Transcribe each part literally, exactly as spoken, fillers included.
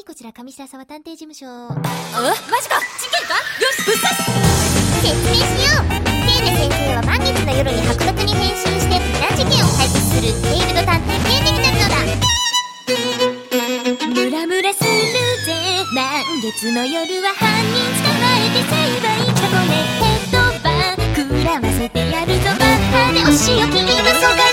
こちら上白沢探偵事務所。 あ、マジか、事件か。よし、ぶっ刺す。 説明しよう。ケイネ先生は満月の夜に白濁に変身して無難事件を解決するテールド探偵ケイネになるのだ。ムラムラするぜ満月の夜は犯人捕まえて成敗チョコレートバー食らわせてやるぞバッハでお仕置き今そがれ。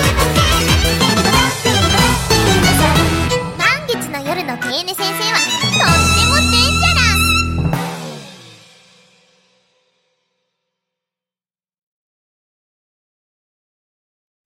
ケイネ先生は